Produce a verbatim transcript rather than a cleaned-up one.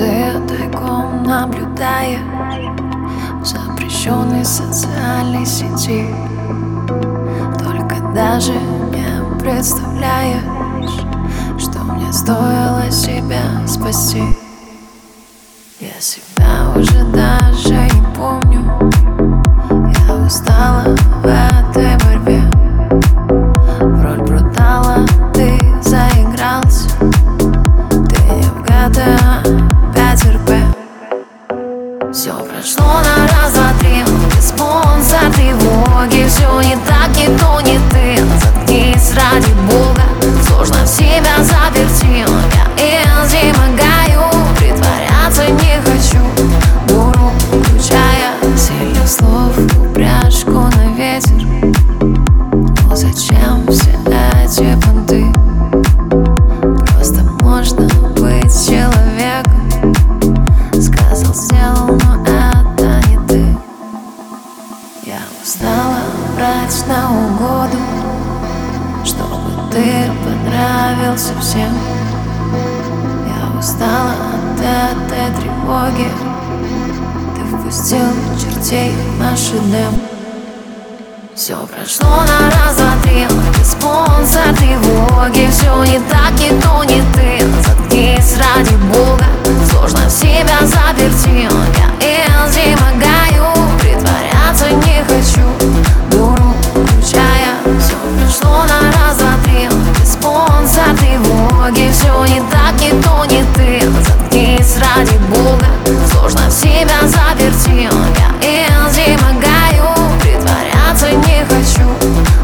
Ты тайком наблюдаешь в запрещенной социальной сети. Только даже не представляешь, что мне стоило себя спасти. Я себя уже даже не помню. Я устала в этой борьбе. В роль брутала ты заигрался. Ты не в GTA пять эр пэ. Все прошло на раз, два, три. Ты спонсор тревоги. Все не так, не то, не ты. Заткнись ради бога. Сложно в себя заперти. Я изнемогаю. Притворяться не хочу. Дуру включая. Сильных слов упряжку на ветер. Но зачем все эти понты? Просто можно быть человеком. Сказал, сделал, но это не ты. Я устала брать на угоду, чтобы ты понравился всем. Я устала от этой тревоги. Ты впустил чертей в наш Эдем. Все прошло на раз, два, три. Ты спонсор тревоги. Все не так, не то, не ты. Заткнись ради бога. Сложно в себя заперти. Я изнемогаю. Притворяться не хочу. Дуру включая. Все прошло на раз, два, три. Ты спонсор тревоги. Все не так, не то, не ты. Заткнись ради бога. Сложно в себя заперти. Я изнемогаю. Притворяться не хочу.